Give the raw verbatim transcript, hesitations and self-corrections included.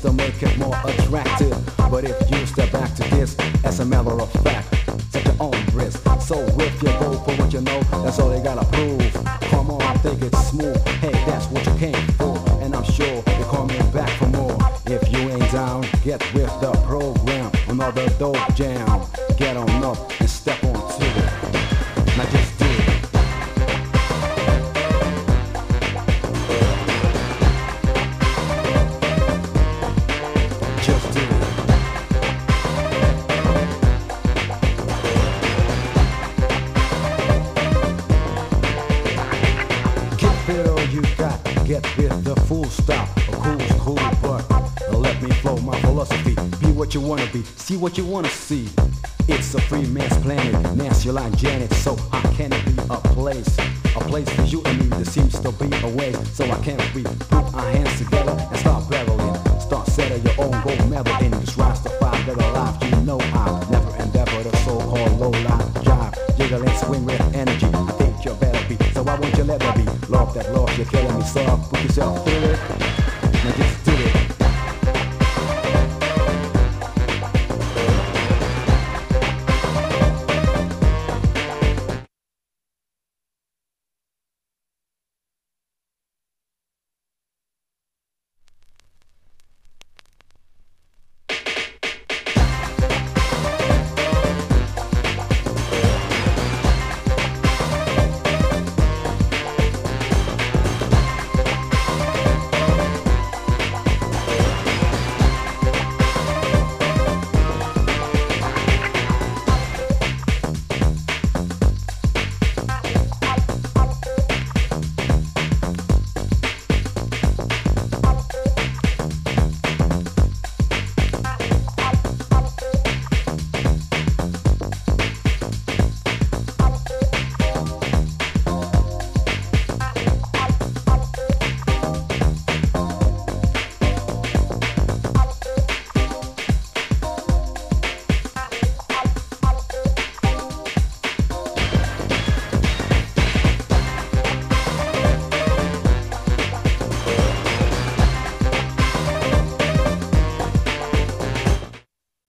to make it more attractive. But if you step back to this, as a matter of fact, take your own risk. So if you go for what you know, that's all they gotta prove. Come on, I think it's smooth. Hey, that's what you came for, and I'm sure you're coming back for more. If you ain't down, get with the program. Another dope jam. Get on up and step onto it. Now just do it. Just do it. Get fit all you got. Get with the full stop. A cool's cool, but let me flow my philosophy. Be what you wanna be, see what you wanna see. It's a free man's planet, masculine Janet. So how can it be a place? A place for you and me, there seems to be a way. So I can't we put our hands together and start battling. Start setting your own gold medal in this rise to five that alive. You know I never endeavor the so-called low-life jive. Jiggle and swing with energy, I think you better be. So why won't you let it be? Love that love, you're killing me, so put yourself through it. Now just